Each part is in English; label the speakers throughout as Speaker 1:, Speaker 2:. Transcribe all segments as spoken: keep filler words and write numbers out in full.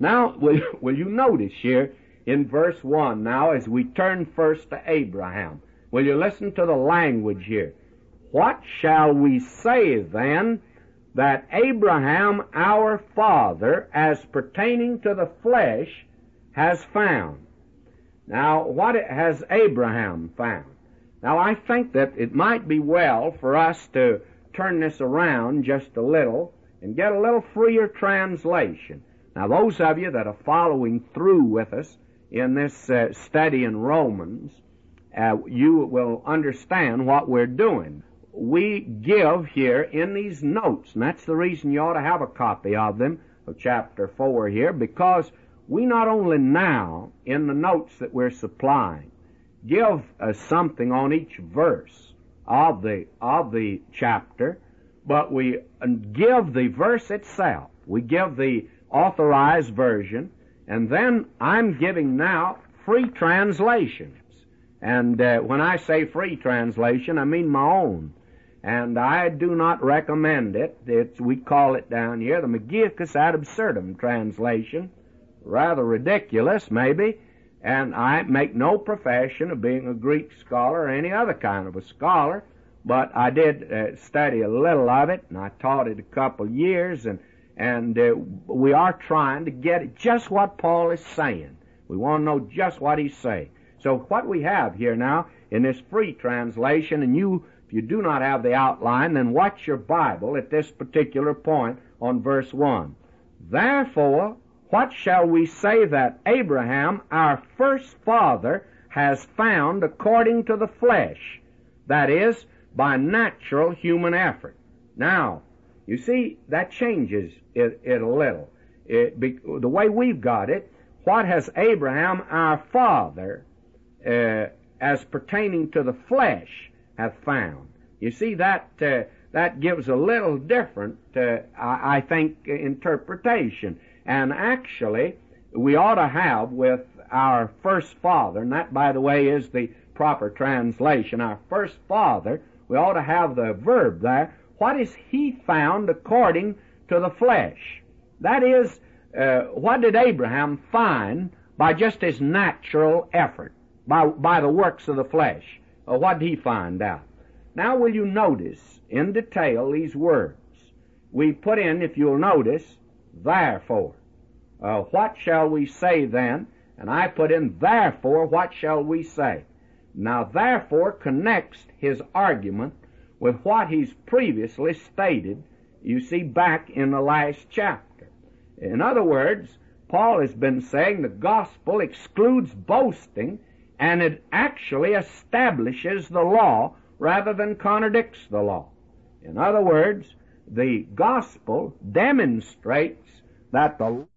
Speaker 1: Now, will, will you notice here in verse one now as we turn first to Abraham? Will you listen to the language here? What shall we say then that Abraham our father, as pertaining to the flesh, has found? Now, what has Abraham found? Now, I think that it might be well for us to turn this around just a little and get a little freer translation. Now, those of you that are following through with us in this uh, study in Romans, uh, you will understand what we're doing. We give here in these notes, and that's the reason you ought to have a copy of them, of chapter four here, because we not only now, in the notes that we're supplying, give uh, something on each verse of the of the chapter, but we uh, give the verse itself. We give the authorized version, and then I'm giving now free translations. And uh, when I say free translation, I mean my own. And I do not recommend it. It's, we call it down here the Magicus ad absurdum translation. Rather ridiculous, maybe. And I make no profession of being a Greek scholar or any other kind of a scholar, but I did uh, study a little of it, and I taught it a couple years, and and uh, we are trying to get just what Paul is saying. We want to know just what he's saying. So what we have here now in this free translation, and you, if you do not have the outline, then watch your Bible at this particular point on verse one. Therefore, what shall we say that Abraham, our first father, has found according to the flesh? That is, by natural human effort. Now, you see, that changes it, it a little. It, be, the way we've got it, what has Abraham, our father, uh, as pertaining to the flesh, have found? You see, that uh, that gives a little different, uh, I, I think, interpretation. And actually, we ought to have with our first father, and that, by the way, is the proper translation, our first father, we ought to have the verb there. What is he found according to the flesh? That is, uh, what did Abraham find by just his natural effort, by, by the works of the flesh? Uh, what did he find out? Now, will you notice in detail these words? We put in, if you'll notice, therefore. Uh, what shall we say then? And I put in, therefore, what shall we say? Now, therefore connects his argument with what he's previously stated, you see, back in the last chapter. In other words, Paul has been saying the gospel excludes boasting, and it actually establishes the law rather than contradicts the law. In other words, the gospel demonstrates that the law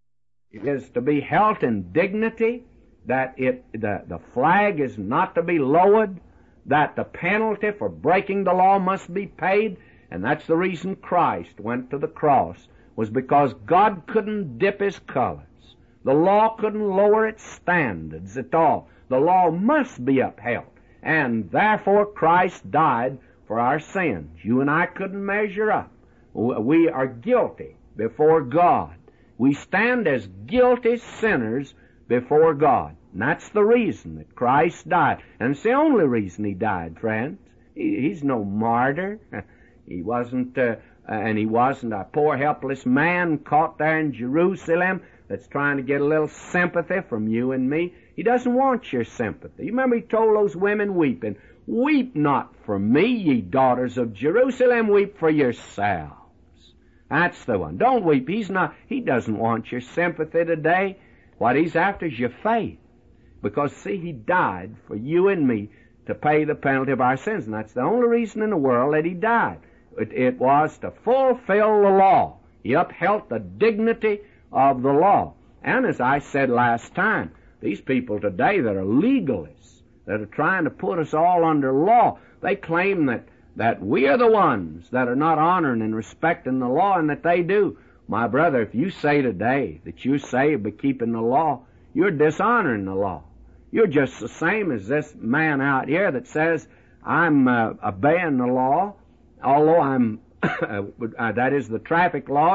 Speaker 1: is to be held in dignity, that it the, the flag is not to be lowered, that the penalty for breaking the law must be paid, and that's the reason Christ went to the cross, was because God couldn't dip his colors. The law couldn't lower its standards at all. The law must be upheld, and therefore Christ died for our sins. You and I couldn't measure up. We are guilty before God. We stand as guilty sinners before God. And that's the reason that Christ died. And it's the only reason he died, friends. He, he's no martyr. He wasn't, uh, and he wasn't a poor helpless man caught there in Jerusalem that's trying to get a little sympathy from you and me. He doesn't want your sympathy. You remember he told those women weeping, weep not for me, ye daughters of Jerusalem, weep for yourselves. That's the one. Don't weep. He's not, he doesn't want your sympathy today. What he's after is your faith. Because, see, he died for you and me to pay the penalty of our sins. And that's the only reason in the world that he died. It, it was to fulfill the law. He upheld the dignity of the law. And as I said last time, these people today that are legalists, that are trying to put us all under law, they claim that, that we are the ones that are not honoring and respecting the law, and that they do. My brother, if you say today that you're saved by keeping the law, you're dishonoring the law. You're just the same as this man out here that says, I'm uh, obeying the law, although I'm, uh, that is the traffic laws,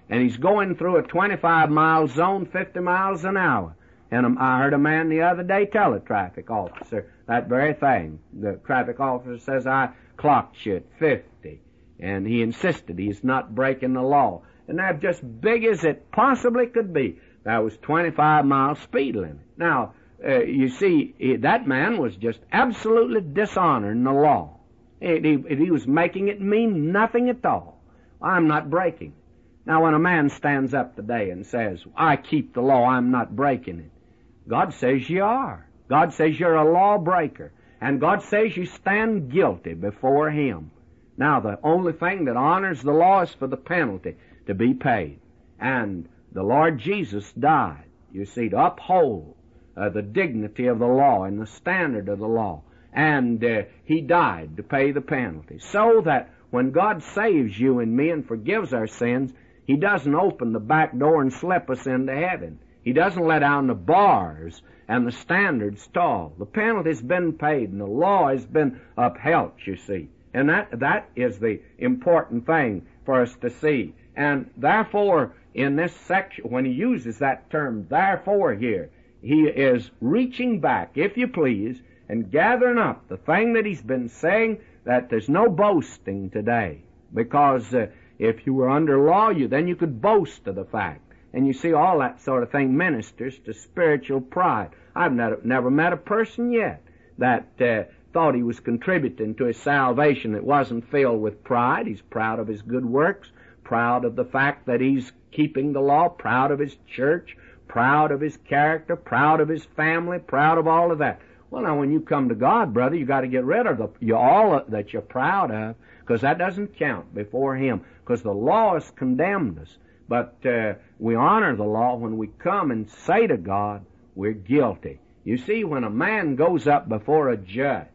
Speaker 1: and he's going through a twenty-five mile zone, fifty miles an hour. And I heard a man the other day tell a traffic officer that very thing. The traffic officer says, I clocked you at fifty. And he insisted he's not breaking the law. And that just big as it possibly could be. That was twenty-five mile speed limit. Now, uh, you see, he, that man was just absolutely dishonoring the law. He, he, he was making it mean nothing at all. I'm not breaking it. Now, when a man stands up today and says, I keep the law, I'm not breaking it, God says you are. God says you're a lawbreaker. And God says you stand guilty before Him. Now, the only thing that honors the law is for the penalty to be paid. And the Lord Jesus died, you see, to uphold uh, the dignity of the law and the standard of the law. And uh, He died to pay the penalty. So that when God saves you and me and forgives our sins, He doesn't open the back door and slip us into heaven. He doesn't let down the bars and the standards tall. The penalty's been paid and the law has been upheld, you see. And that that is the important thing for us to see. And therefore, in this section, when he uses that term, therefore here, he is reaching back, if you please, and gathering up the thing that he's been saying, that there's no boasting today. Because uh, if you were under law, you then you could boast of the fact. And you see, all that sort of thing ministers to spiritual pride. I've never, never met a person yet that uh, thought he was contributing to his salvation that wasn't filled with pride. He's proud of his good works, proud of the fact that he's keeping the law, proud of his church, proud of his character, proud of his family, proud of all of that. Well, now, when you come to God, brother, you got to get rid of the, you, all that you're proud of, because that doesn't count before Him, because the law has condemned us. But uh, we honor the law when we come and say to God, we're guilty. You see, when a man goes up before a judge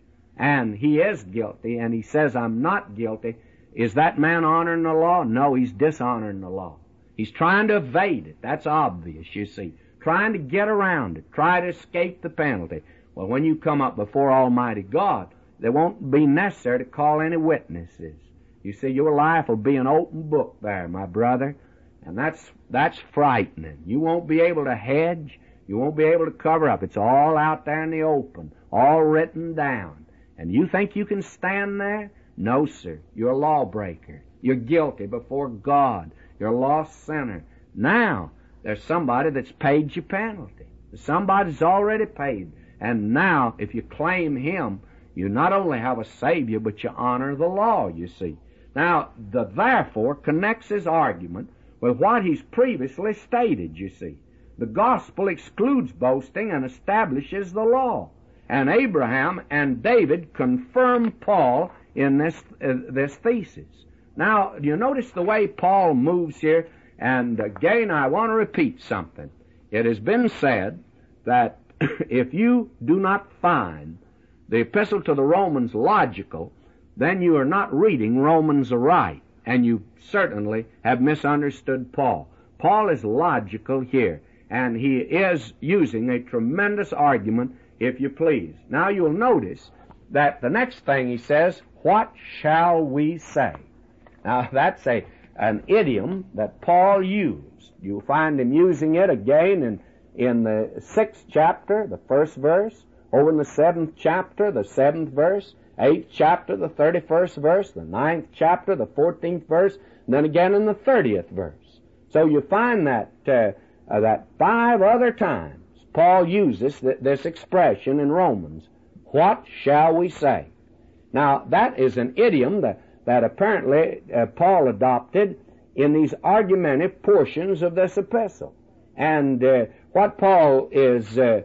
Speaker 1: and he is guilty and he says, I'm not guilty, is that man honoring the law? No, he's dishonoring the law. He's trying to evade it. That's obvious, you see. Trying to get around it. Try to escape the penalty. Well, when you come up before Almighty God, there won't be necessary to call any witnesses. You see, your life will be an open book there, my brother. And that's that's frightening. You won't be able to hedge. You won't be able to cover up. It's all out there in the open, all written down. And you think you can stand there? No, sir. You're a lawbreaker. You're guilty before God. You're a lost sinner. Now, there's somebody that's paid your penalty. Somebody's already paid. And now, if you claim Him, you not only have a Savior, but you honor the law, you see. Now, the therefore connects his argument with what he's previously stated, you see. The gospel excludes boasting and establishes the law. And Abraham and David confirm Paul in this uh, this thesis. Now, you notice the way Paul moves here, and again, I want to repeat something. It has been said that if you do not find the epistle to the Romans logical, then you are not reading Romans aright. And you certainly have misunderstood Paul. Paul is logical here, and he is using a tremendous argument, if you please. Now you'll notice that the next thing he says, what shall we say? Now that's a an idiom that Paul used. You'll find him using it again in, in the sixth chapter, the first verse, over in the seventh chapter, the seventh verse, eighth chapter, the thirty-first verse, the ninth chapter, the fourteenth verse, and then again in the thirtieth verse. So you find that uh, uh, that five other times Paul uses th- this expression in Romans, what shall we say? Now, that is an idiom that, that apparently uh, Paul adopted in these argumentative portions of this epistle. And uh, what Paul is uh,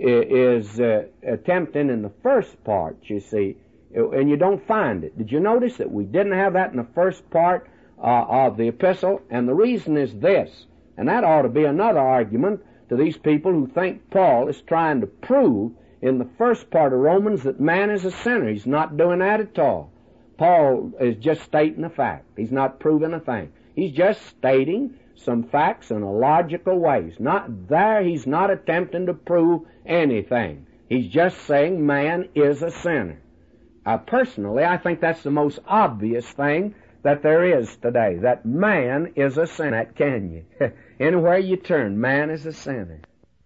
Speaker 1: is uh, attempting in the first part, you see, and you don't find it. Did you notice that we didn't have that in the first part uh, of the epistle? And the reason is this, and that ought to be another argument to these people who think Paul is trying to prove in the first part of Romans that man is a sinner. He's not doing that at all. Paul is just stating a fact. He's not proving a thing. He's just stating some facts in a logical way. He's not there. He's not attempting to prove anything. He's just saying man is a sinner. Uh, personally, I think that's the most obvious thing that there is today, that man is a sinner. Can you? Anywhere you turn, man is a sinner.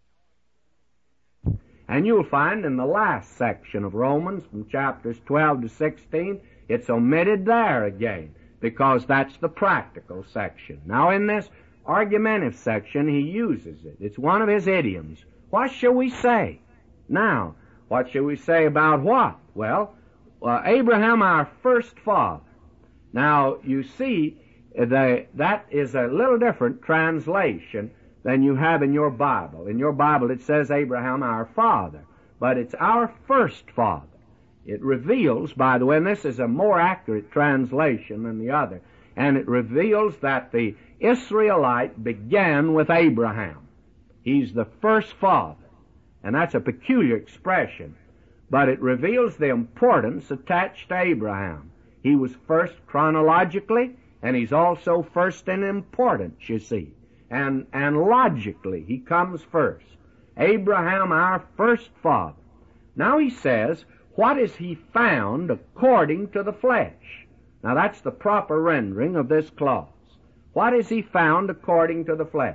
Speaker 1: And you'll find in the last section of Romans, from chapters twelve to sixteen, it's omitted there again, because that's the practical section. Now in this argumentative section, he uses it. It's one of his idioms. What shall we say? Now, what shall we say about what? Well, uh, Abraham, our first father. Now, you see, the, that is a little different translation than you have in your Bible. In your Bible, it says Abraham, our father, but it's our first father. It reveals, by the way, and this is a more accurate translation than the other, and it reveals that the Israelite began with Abraham. He's the first father, and that's a peculiar expression, but it reveals the importance attached to Abraham. He was first chronologically, and he's also first in importance, you see. And, and logically, he comes first. Abraham, our first father. Now he says, what is he found according to the flesh? Now that's the proper rendering of this clause. What is he found according to the flesh?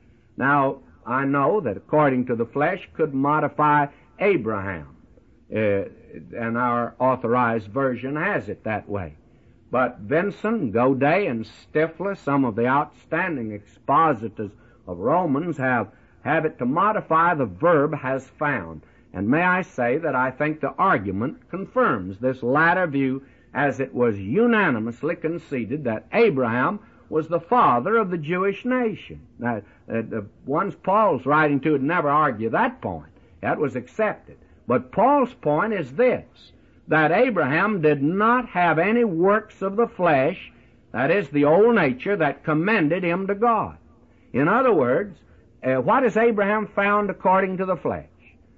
Speaker 1: Now, I know that according to the flesh could modify Abraham. Uh, and our authorized version has it that way. But Vincent, Godet, and Stifler, some of the outstanding expositors of Romans, have, have it to modify the verb has found. And may I say that I think the argument confirms this latter view, as it was unanimously conceded that Abraham was the father of the Jewish nation. Now, uh, the ones Paul's writing to would never argue that point. That was accepted. But Paul's point is this, that Abraham did not have any works of the flesh, that is, the old nature, that commended him to God. In other words, uh, what is Abraham found according to the flesh?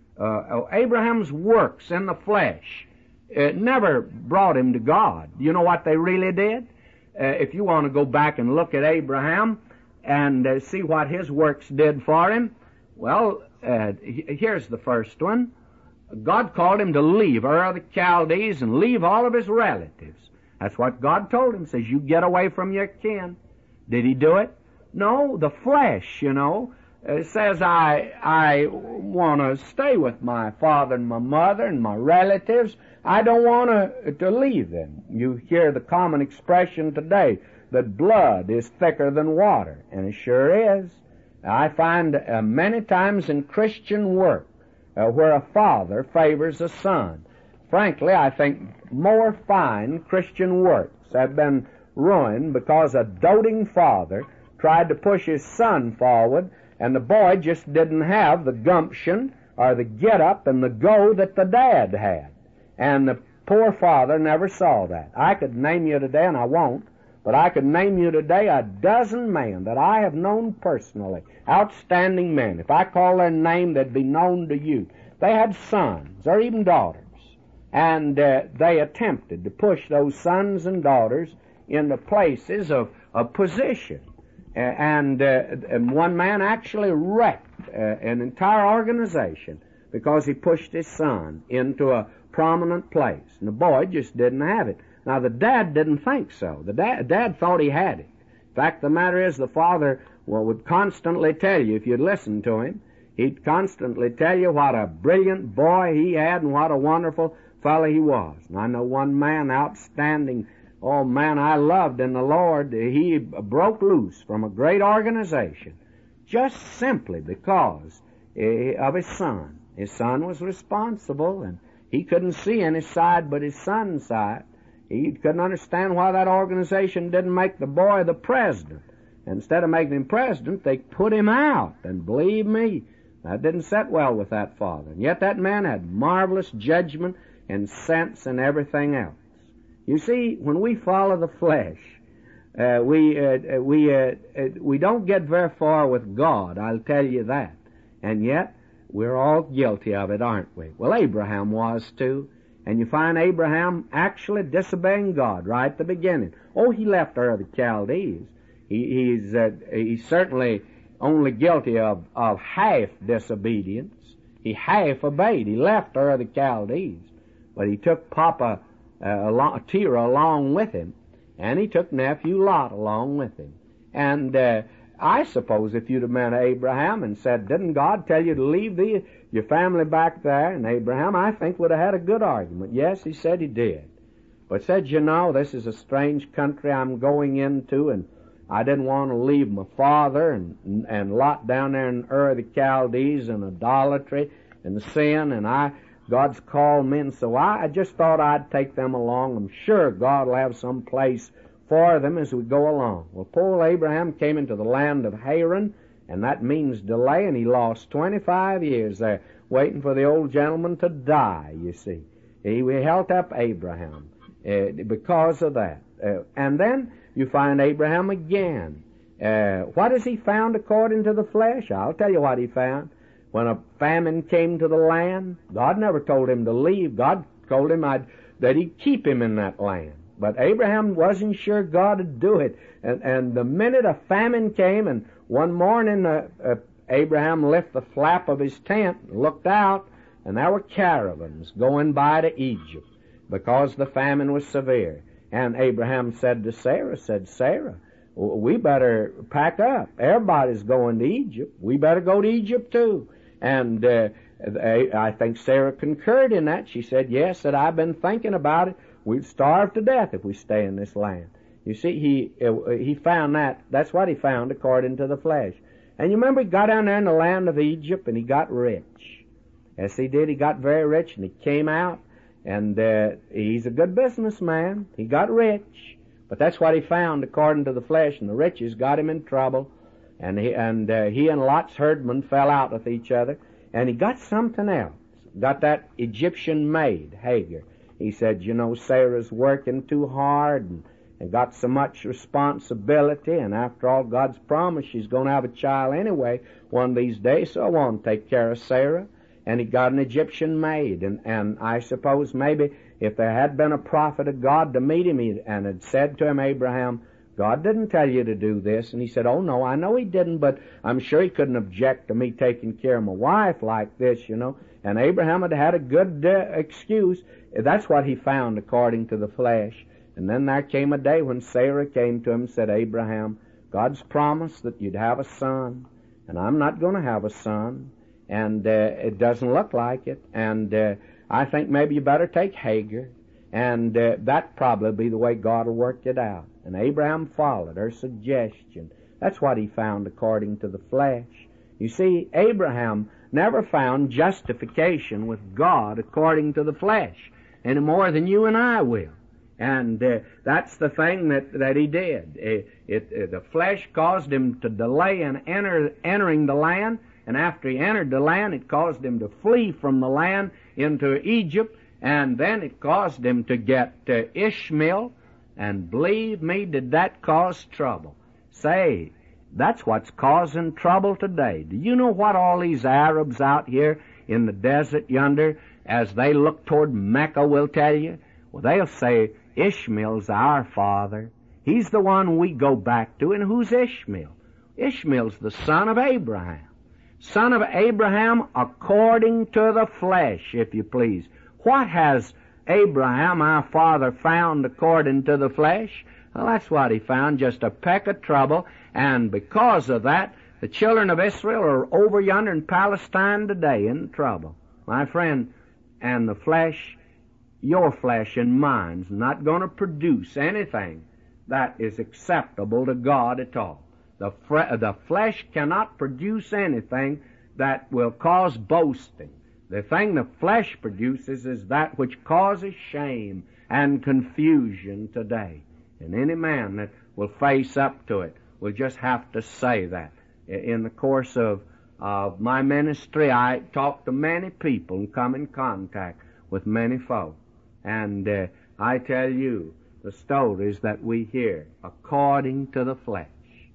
Speaker 1: Uh, Abraham's works in the flesh uh, never brought him to God. You know what they really did? Uh, if you want to go back and look at Abraham and uh, see what his works did for him, well, uh, here's the first one. God called him to leave Ur of the Chaldees and leave all of his relatives. That's what God told him. He says, you get away from your kin. Did he do it? No, the flesh, you know, uh, says, I, I want to stay with my father and my mother and my relatives. I don't want to, to leave them. You hear the common expression today that blood is thicker than water, and it sure is. I find uh, many times in Christian work, Uh, where a father favors a son. Frankly, I think more fine Christian works have been ruined because a doting father tried to push his son forward, and the boy just didn't have the gumption or the get-up and the go that the dad had. And the poor father never saw that. I could name you today, and I won't, but I could name you today a dozen men that I have known personally, outstanding men. If I call their name, they'd be known to you. They had sons or even daughters, and uh, they attempted to push those sons and daughters into places of, of position. Uh, and, uh, and one man actually wrecked uh, an entire organization because he pushed his son into a prominent place, and the boy just didn't have it. Now, the dad didn't think so. The dad, dad thought he had it. In fact, the matter is, the father well, would constantly tell you, if you'd listen to him, he'd constantly tell you what a brilliant boy he had and what a wonderful fellow he was. And I know one man, outstanding, oh man, I loved in the Lord, he broke loose from a great organization just simply because of his son. His son was responsible, and he couldn't see any side but his son's side. He couldn't understand why that organization didn't make the boy the president. Instead of making him president, they put him out. And believe me, that didn't set well with that father. And yet that man had marvelous judgment and sense and everything else. You see, when we follow the flesh, uh, we uh, we uh, uh, we don't get very far with God, I'll tell you that. And yet, we're all guilty of it, aren't we? Well, Abraham was too. And you find Abraham actually disobeying God right at the beginning. Oh, he left Ur of the Chaldees. He, he's, uh, he's certainly only guilty of, of half disobedience. He half obeyed. He left Ur of the Chaldees. But he took Papa uh, along, Terah along with him. And he took nephew Lot along with him. And uh, I suppose if you'd have met Abraham and said, didn't God tell you to leave the, your family back there? And Abraham, I think, would have had a good argument. Yes, he said he did. But said, you know, this is a strange country I'm going into, and I didn't want to leave my father and, and Lot down there in Ur of the Chaldees and idolatry and sin, and I, God's called me, and so I, I just thought I'd take them along. I'm sure God will have some place for them as we go along. Well, poor Abraham came into the land of Haran, and that means delay, and he lost twenty-five years there waiting for the old gentleman to die, you see. He, he held up Abraham uh, because of that. Uh, and then you find Abraham again. Uh, what has he found according to the flesh? I'll tell you what he found. When a famine came to the land, God never told him to leave. God told him I'd, that he'd keep him in that land. But Abraham wasn't sure God would do it. And, and the minute a famine came, and one morning uh, uh, Abraham lifted the flap of his tent and looked out, and there were caravans going by to Egypt because the famine was severe. And Abraham said to Sarah, said, Sarah, we better pack up. Everybody's going to Egypt. We better go to Egypt too. And uh, I think Sarah concurred in that. She said, yes, that I've been thinking about it. We'd starve to death if we stay in this land. You see, he he found that. That's what he found according to the flesh. And you remember he got down there in the land of Egypt and he got rich. Yes, he did. He got very rich, and he came out, and uh, he's a good businessman. He got rich. But that's what he found according to the flesh, and the riches got him in trouble. And he and uh, he and Lot's herdmen fell out with each other. And he got something else. Got that Egyptian maid, Hagar. He said, you know, Sarah's working too hard and, and got so much responsibility, and after all, God's promised she's going to have a child anyway one of these days, so I want to take care of Sarah. And he got an Egyptian maid, and, and I suppose maybe if there had been a prophet of God to meet him he, and had said to him, Abraham, God didn't tell you to do this. And he said, oh, no, I know he didn't, but I'm sure he couldn't object to me taking care of my wife like this, you know. And Abraham had had a good uh, excuse. That's what he found according to the flesh. And then there came a day when Sarah came to him and said, Abraham, God's promised that you'd have a son, and I'm not going to have a son, and uh, it doesn't look like it, and uh, I think maybe you better take Hagar, and uh, that'd probably be the way God will work it out. And Abraham followed her suggestion. That's what he found according to the flesh. You see, Abraham never found justification with God according to the flesh any more than you and I will. And uh, that's the thing that, that he did. It, it, it, the flesh caused him to delay in enter, entering the land, and after he entered the land, it caused him to flee from the land into Egypt, and then it caused him to get uh, Ishmael, and believe me, did that cause trouble. Say, that's what's causing trouble today. Do you know what all these Arabs out here in the desert yonder, as they look toward Mecca, will tell you? Well, they'll say, Ishmael's our father. He's the one we go back to. And who's Ishmael? Ishmael's the son of Abraham. Son of Abraham according to the flesh, if you please. What has Abraham, our father, found according to the flesh? Well, that's what he found, just a peck of trouble. And because of that, the children of Israel are over yonder in Palestine today in trouble. My friend, and the flesh, your flesh and mine's not going to produce anything that is acceptable to God at all. The, fre- the flesh cannot produce anything that will cause boasting. The thing the flesh produces is that which causes shame and confusion today. And any man that will face up to it will just have to say that. In the course of uh, my ministry, I talk to many people and come in contact with many folk. And uh, I tell you the stories that we hear according to the flesh.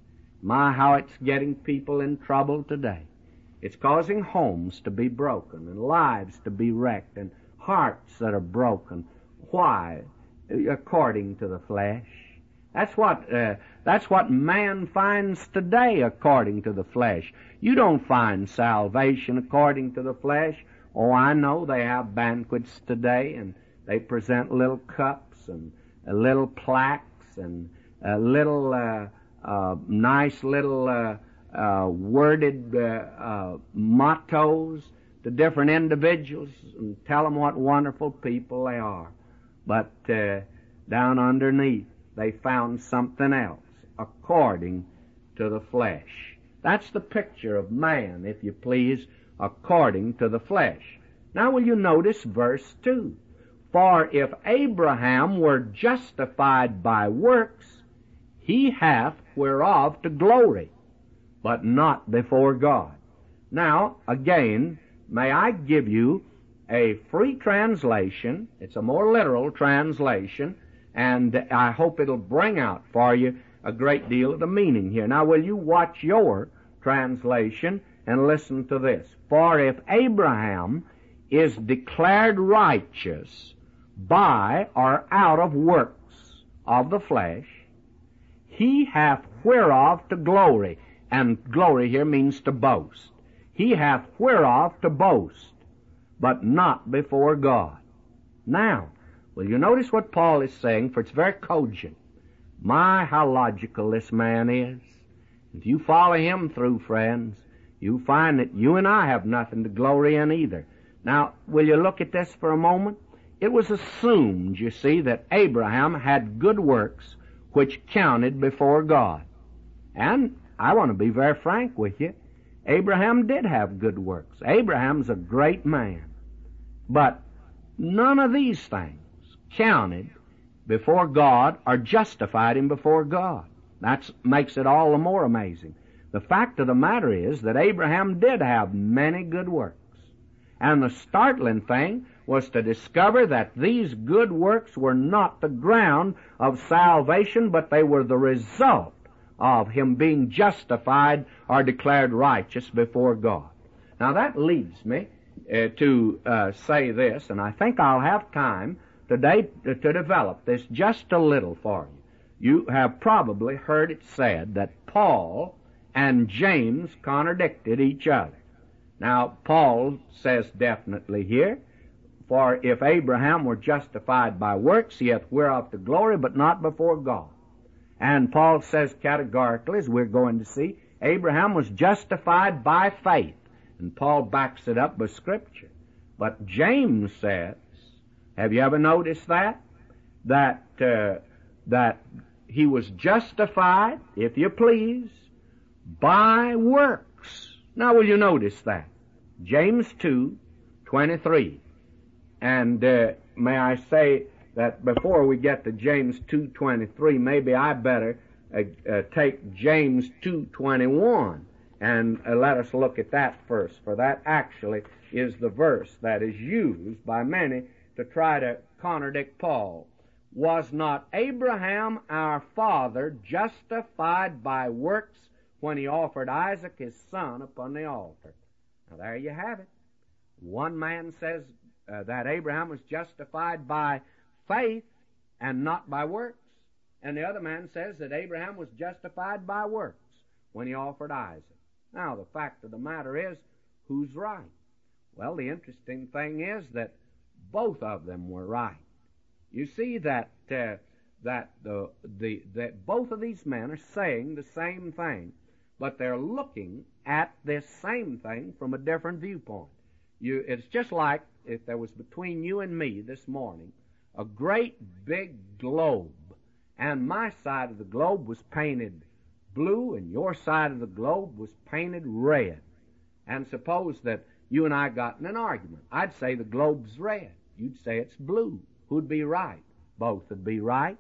Speaker 1: My, how it's getting people in trouble today. It's causing homes to be broken and lives to be wrecked and hearts that are broken. Why? According to the flesh. That's what uh, that's what man finds today according to the flesh. You don't find salvation according to the flesh. Oh, I know they have banquets today, and they present little cups and uh, little plaques and uh, little uh, uh, nice little uh, uh, worded uh, uh, mottos to different individuals and tell them what wonderful people they are. But uh, down underneath, they found something else, according to the flesh. That's the picture of man, if you please, according to the flesh. Now will you notice verse two? For if Abraham were justified by works, he hath whereof to glory, but not before God. Now, again, may I give you a free translation. It's a more literal translation, and I hope it'll bring out for you a great deal of the meaning here. Now, will you watch your translation and listen to this? For if Abraham is declared righteous by or out of works of the flesh, he hath whereof to glory. And glory here means to boast. He hath whereof to boast, but not before God. Now, will you notice what Paul is saying, for it's very cogent. My, how logical this man is. If you follow him through, friends, you find that you and I have nothing to glory in either. Now, will you look at this for a moment? It was assumed, you see, that Abraham had good works which counted before God. And I want to be very frank with you. Abraham did have good works. Abraham's a great man. But none of these things counted before God or justified him before God. That makes it all the more amazing. The fact of the matter is that Abraham did have many good works. And the startling thing was to discover that these good works were not the ground of salvation, but they were the result of him being justified or declared righteous before God. Now that leads me uh, to uh, say this, and I think I'll have time today to, to develop this just a little for you. You have probably heard it said that Paul and James contradicted each other. Now, Paul says definitely here, for if Abraham were justified by works, he hath whereof to glory, but not before God. And Paul says categorically, as we're going to see, Abraham was justified by faith. And Paul backs it up with Scripture. But James says, have you ever noticed that? That, uh, that he was justified, if you please, by works. Now will you notice that? James two twenty-three. And uh, may I say that before we get to James two twenty-three, maybe I better uh, uh, take James two twenty-one and uh, let us look at that first, for that actually is the verse that is used by many to try to contradict Paul. Was not Abraham our father justified by works when he offered Isaac his son upon the altar? Now there you have it. One man says uh, that Abraham was justified by faith and not by works. And the other man says that Abraham was justified by works when he offered Isaac. Now the fact of the matter is, who's right? Well, the interesting thing is that both of them were right. You see that uh, that the the that both of these men are saying the same thing, but they're looking at this same thing from a different viewpoint. You, it's just like if there was between you and me this morning a great big globe, and my side of the globe was painted blue and your side of the globe was painted red. And suppose that you and I got in an argument. I'd say the globe's red. You'd say it's blue. Who'd be right? Both would be right.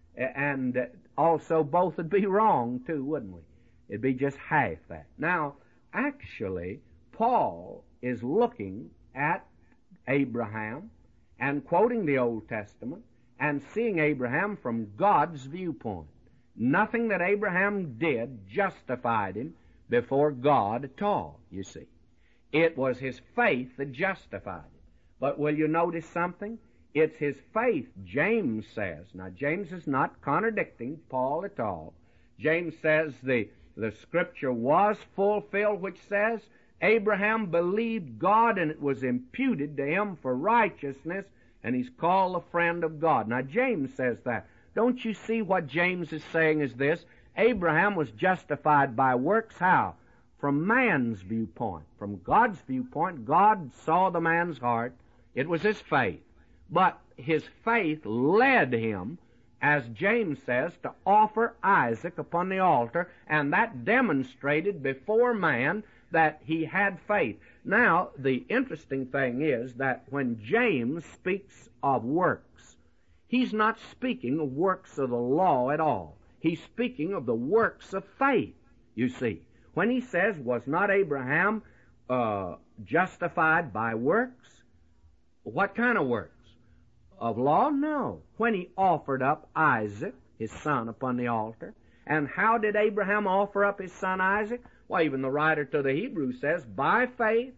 Speaker 1: And also both would be wrong too, wouldn't we? It'd be just half that. Now, actually, Paul is looking at Abraham and quoting the Old Testament and seeing Abraham from God's viewpoint. Nothing that Abraham did justified him before God at all, you see. It was his faith that justified him. But will you notice something? It's his faith, James says. Now, James is not contradicting Paul at all. James says the, the Scripture was fulfilled, which says, Abraham believed God and it was imputed to him for righteousness, and he's called a friend of God. Now, James says that. Don't you see what James is saying is this? Abraham was justified by works. How? From man's viewpoint. From God's viewpoint, God saw the man's heart. It was his faith. But his faith led him, as James says, to offer Isaac upon the altar, and that demonstrated before man that he had faith. Now, the interesting thing is that when James speaks of works, he's not speaking of works of the law at all. He's speaking of the works of faith, you see. When he says, was not Abraham uh, justified by works? What kind of works? Of law? No. When he offered up Isaac, his son, upon the altar. And how did Abraham offer up his son Isaac? Well, even the writer to the Hebrews says, by faith,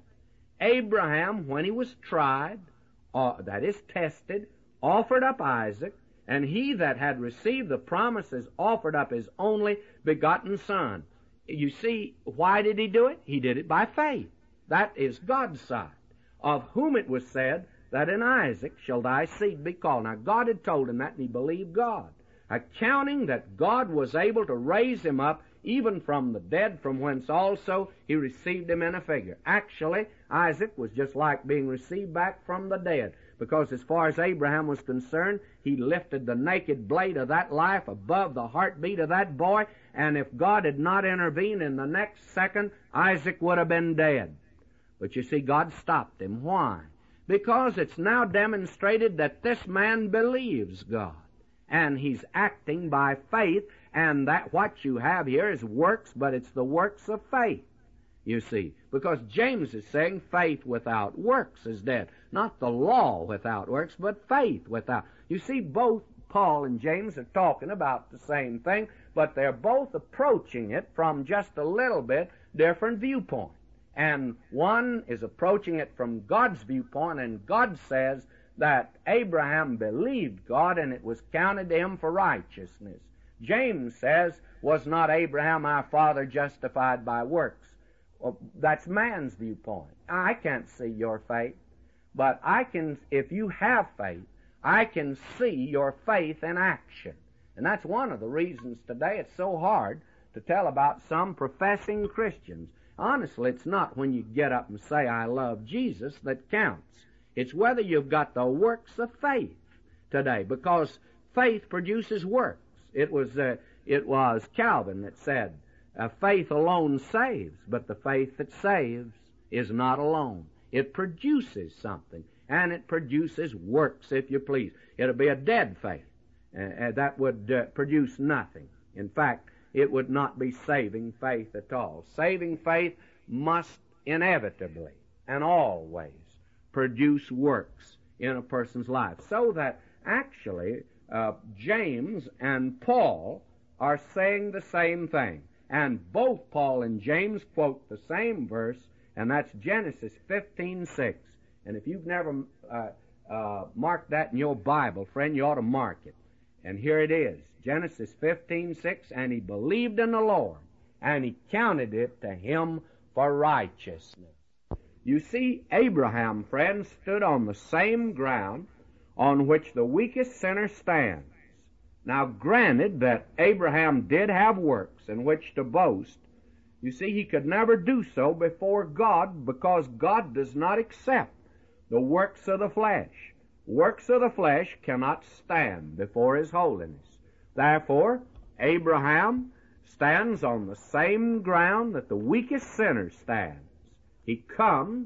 Speaker 1: Abraham, when he was tried, uh, that is tested, offered up Isaac, and he that had received the promises offered up his only begotten son. You see, why did he do it? He did it by faith. That is God's side, of whom it was said that in Isaac shall thy seed be called. Now, God had told him that, and he believed God, accounting that God was able to raise him up even from the dead, from whence also he received him in a figure. Actually, Isaac was just like being received back from the dead, because as far as Abraham was concerned, he lifted the naked blade of that life above the heartbeat of that boy, and if God had not intervened in the next second, Isaac would have been dead. But you see, God stopped him. Why? Because it's now demonstrated that this man believes God, and he's acting by faith, and that what you have here is works, but it's the works of faith, you see. Because James is saying faith without works is dead. Not the law without works, but faith without. You see, both Paul and James are talking about the same thing, but they're both approaching it from just a little bit different viewpoint. And one is approaching it from God's viewpoint, and God says that Abraham believed God, and it was counted to him for righteousness. James says, was not Abraham our father justified by works? Well, that's man's viewpoint. I can't see your faith, but I can, if you have faith, I can see your faith in action. And that's one of the reasons today it's so hard to tell about some professing Christians. Honestly, it's not when you get up and say, I love Jesus, that counts. It's whether you've got the works of faith today, because faith produces works. It was uh, it was Calvin that said, uh, faith alone saves, but the faith that saves is not alone. It produces something, and it produces works, if you please. It'll be a dead faith. Uh, that would uh, produce nothing. In fact, it would not be saving faith at all. Saving faith must inevitably and always produce works in a person's life. So that actually uh, James and Paul are saying the same thing. And both Paul and James quote the same verse, and that's Genesis fifteen six. And if you've never uh, uh, marked that in your Bible, friend, you ought to mark it. And here it is, Genesis fifteen six, and he believed in the Lord, and he counted it to him for righteousness. You see, Abraham, friends, stood on the same ground on which the weakest sinner stands. Now, granted that Abraham did have works in which to boast, you see, he could never do so before God, because God does not accept the works of the flesh. Works of the flesh cannot stand before His holiness. Therefore, Abraham stands on the same ground that the weakest sinner stands. He comes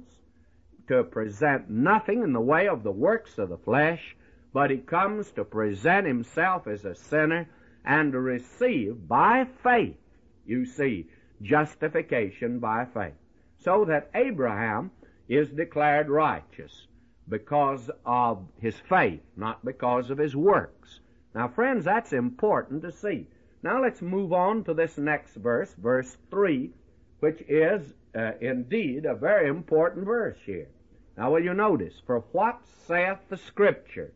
Speaker 1: to present nothing in the way of the works of the flesh, but he comes to present himself as a sinner and to receive by faith, you see, justification by faith. So that Abraham is declared righteous because of his faith, not because of his works. Now, friends, that's important to see. Now let's move on to this next verse, verse three, which is uh, indeed a very important verse here. Now, will you notice, for what saith the Scripture?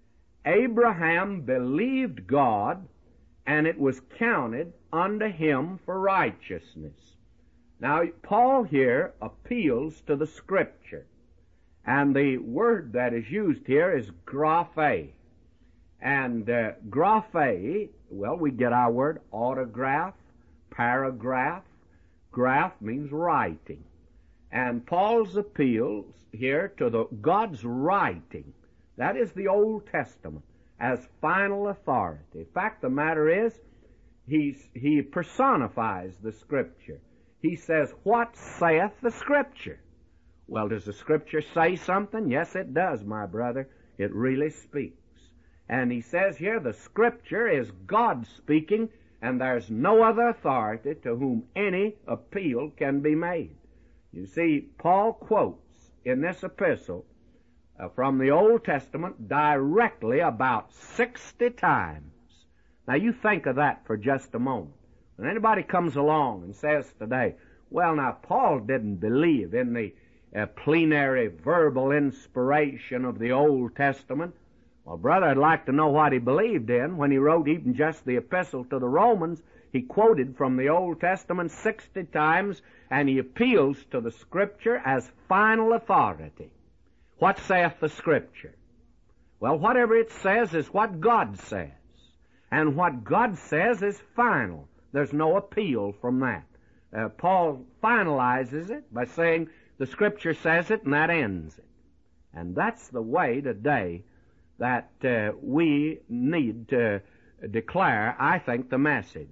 Speaker 1: Abraham believed God, and it was counted unto him for righteousness. Now, Paul here appeals to the Scripture, and the word that is used here is graphe. And uh, graphe, well, we get our word autograph, paragraph. Graph means writing. And Paul's appeals here to the God's writing, that is the Old Testament, as final authority. The fact of the matter is, he's, he personifies the Scripture. He says, what saith the Scripture? Well, does the Scripture say something? Yes, it does, my brother. It really speaks. And he says here, the Scripture is God speaking, and there's no other authority to whom any appeal can be made. You see, Paul quotes in this epistle uh, from the Old Testament directly about sixty times. Now you think of that for just a moment. When anybody comes along and says today, well, now Paul didn't believe in the uh, plenary verbal inspiration of the Old Testament. Well, brother, I'd like to know what he believed in. When he wrote even just the epistle to the Romans, he quoted from the Old Testament sixty times, and he appeals to the Scripture as final authority. What saith the Scripture? Well, whatever it says is what God says. And what God says is final. There's no appeal from that. Uh, Paul finalizes it by saying the Scripture says it, and that ends it. And that's the way today that uh, we need to declare, I think, the message.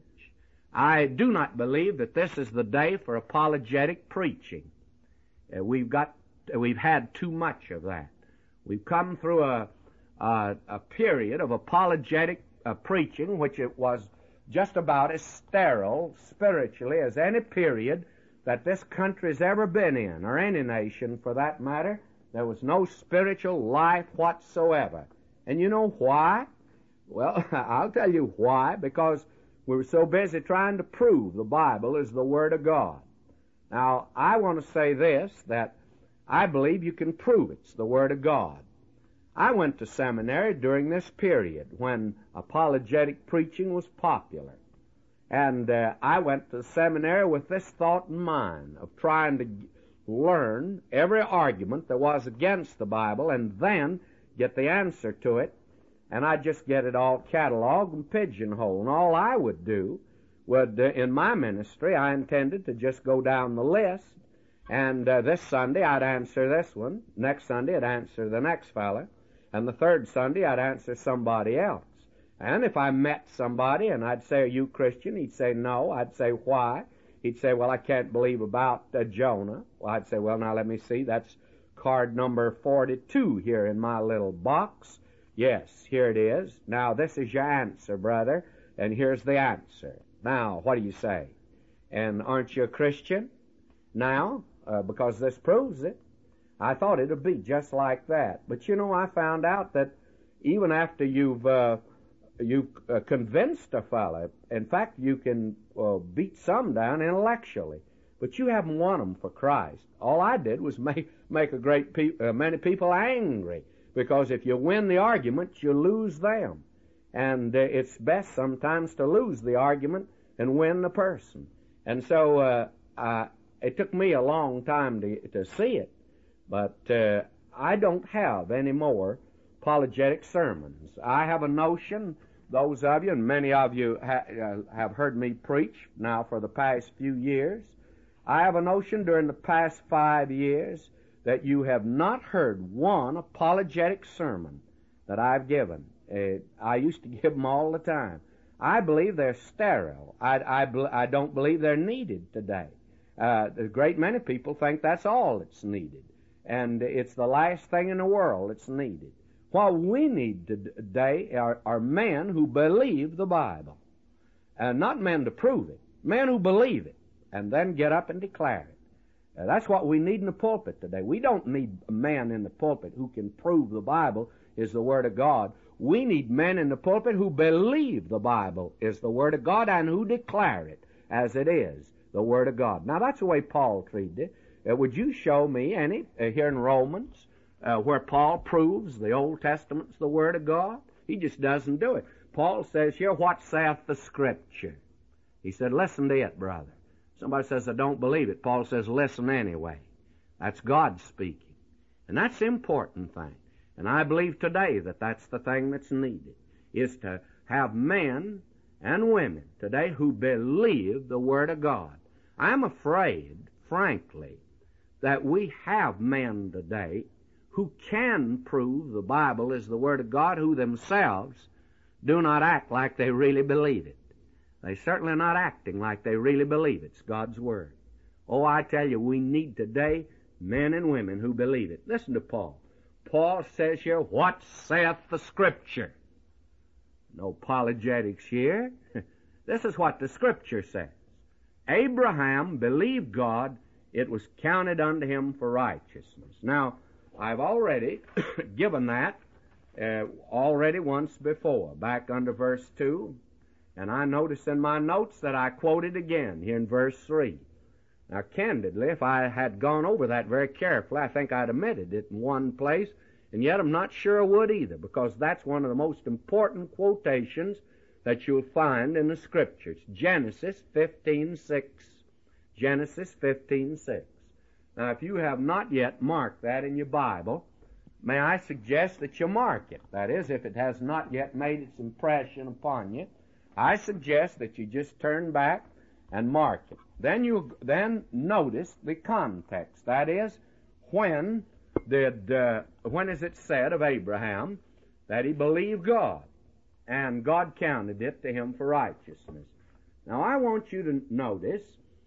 Speaker 1: I do not believe that this is the day for apologetic preaching. Uh, we've got, uh, we've had too much of that. We've come through a, a, a period of apologetic uh, preaching, which it was just about as sterile spiritually as any period that this country's ever been in, or any nation for that matter. There was no spiritual life whatsoever. And you know why? Well, I'll tell you why. Because we were so busy trying to prove the Bible is the Word of God. Now, I want to say this, that I believe you can prove it's the Word of God. I went to seminary during this period when apologetic preaching was popular. And uh, I went to seminary with this thought in mind of trying to learn every argument there was against the Bible and then get the answer to it, and I'd just get it all cataloged and pigeonholed. And all I would do would, uh, in my ministry, I intended to just go down the list, and uh, this Sunday I'd answer this one, next Sunday I'd answer the next fella, and the third Sunday I'd answer somebody else. And if I met somebody and I'd say, are you Christian? He'd say, no. I'd say, why? He'd say, well, I can't believe about uh, Jonah. Well, I'd say, well, now let me see. That's card number forty-two here in my little box. Yes, here it is. Now, this is your answer, brother, and here's the answer. Now, what do you say? And aren't you a Christian? Now, uh, because this proves it. I thought it would be just like that. But, you know, I found out that even after you've uh, you uh, convinced a fellow, in fact, you can uh, beat some down intellectually. But you haven't won them for Christ. All I did was make make a great pe- uh, many people angry, because if you win the argument, you lose them, and uh, it's best sometimes to lose the argument and win the person. And so uh, uh, it took me a long time to to see it, but uh, I don't have any more apologetic sermons. I have a notion. Those of you, and many of you ha- uh, have heard me preach now for the past few years. I have a notion during the past five years that you have not heard one apologetic sermon that I've given. Uh, I used to give them all the time. I believe they're sterile. I, I, I don't believe they're needed today. Uh, a great many people think that's all that's needed. And it's the last thing in the world that's needed. What we need today are, are men who believe the Bible. And not men to prove it. Men who believe it. And then get up and declare it. Uh, that's what we need in the pulpit today. We don't need a man in the pulpit who can prove the Bible is the Word of God. We need men in the pulpit who believe the Bible is the Word of God and who declare it as it is the Word of God. Now that's the way Paul treated it. Uh, would you show me any uh, here in Romans uh, where Paul proves the Old Testament's the Word of God? He just doesn't do it. Paul says here, what saith the Scripture? He said, listen to it, brother. Somebody says, I don't believe it. Paul says, listen anyway. That's God speaking. And that's the important thing. And I believe today that that's the thing that's needed. is to have men and women today who believe the Word of God. I'm afraid, frankly, that we have men today who can prove the Bible is the Word of God, who themselves do not act like they really believe it. They certainly are not acting like they really believe it's God's Word. Oh, I tell you, we need today men and women who believe it. Listen to Paul. Paul says here, what saith the Scripture? No apologetics here. This is what the Scripture says. Abraham believed God, it was counted unto him for righteousness. Now, I've already given that uh, already once before, back under verse two, and I notice in my notes that I quoted again here in verse three. Now, candidly, if I had gone over that very carefully, I think I'd omitted it in one place, and yet I'm not sure I would either, because that's one of the most important quotations that you'll find in the Scriptures. Genesis fifteen six. Genesis fifteen six. Now, if you have not yet marked that in your Bible, may I suggest that you mark it. That is, if it has not yet made its impression upon you, I suggest that you just turn back and mark it. Then you then notice the context. That is, when did uh, when is it said of Abraham that he believed God, and God counted it to him for righteousness? Now, I want you to notice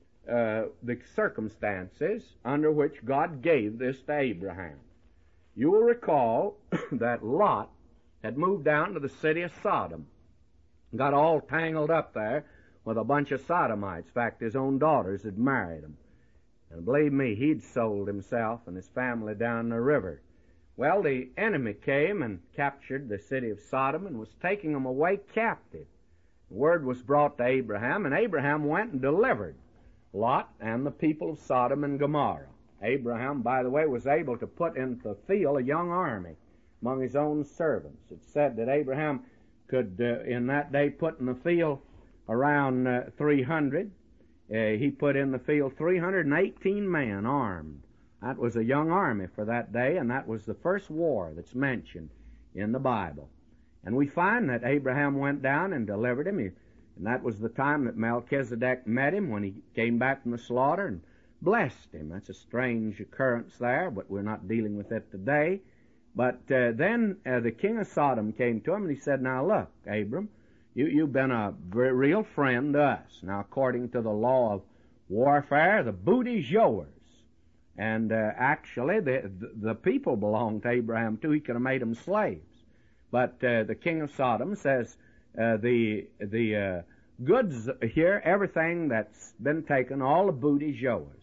Speaker 1: uh, the circumstances under which God gave this to Abraham. You will recall that Lot had moved down to the city of Sodom, got all tangled up there with a bunch of Sodomites. In fact, his own daughters had married him. And believe me, he'd sold himself and his family down the river. Well, the enemy came and captured the city of Sodom and was taking them away captive. The word was brought to Abraham, and Abraham went and delivered Lot and the people of Sodom and Gomorrah. Abraham, by the way, was able to put into the field a young army among his own servants. It's said that Abraham could, uh, in that day, put in the field around uh, three hundred. Uh, he put in the field three hundred eighteen men armed. That was a young army for that day, and that was the first war that's mentioned in the Bible. And we find that Abraham went down and delivered him, he, and that was the time that Melchizedek met him when he came back from the slaughter and blessed him. That's a strange occurrence there, but we're not dealing with it today. But uh, then uh, the king of Sodom came to him and he said, now look, Abram, you, you've been a real friend to us. Now, according to the law of warfare, the booty's yours. And uh, actually, the, the the people belonged to Abraham too. He could have made them slaves. But uh, the king of Sodom says, uh, the the uh, goods here, everything that's been taken, all the booty's yours.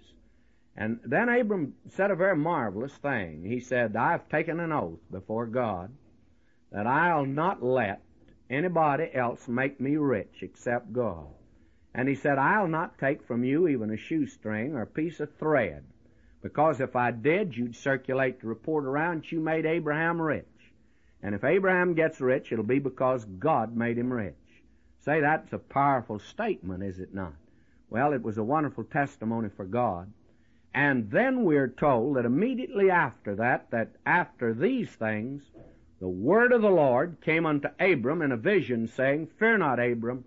Speaker 1: And then Abram said a very marvelous thing. He said, I've taken an oath before God that I'll not let anybody else make me rich except God. And he said, I'll not take from you even a shoestring or a piece of thread, because if I did, you'd circulate the report around that you made Abraham rich. And if Abraham gets rich, it'll be because God made him rich. Say, that's a powerful statement, is it not? Well, it was a wonderful testimony for God. And then we're told that immediately after that, that after these things, the word of the Lord came unto Abram in a vision, saying, Fear not, Abram,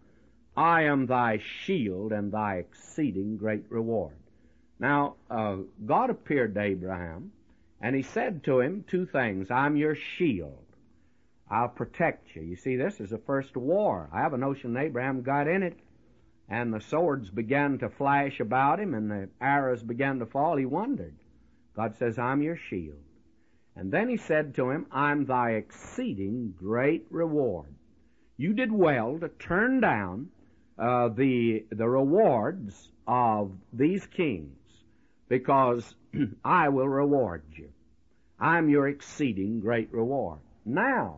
Speaker 1: I am thy shield and thy exceeding great reward. Now, uh, God appeared to Abraham, and he said to him two things. I'm your shield. I'll protect you. You see, this is the first war. I have a notion Abraham got in it, and the swords began to flash about him, and the arrows began to fall. He wondered. God says, I'm your shield. And then he said to him, I'm thy exceeding great reward. You did well to turn down uh, the the rewards of these kings, because I will reward you. I'm your exceeding great reward. Now,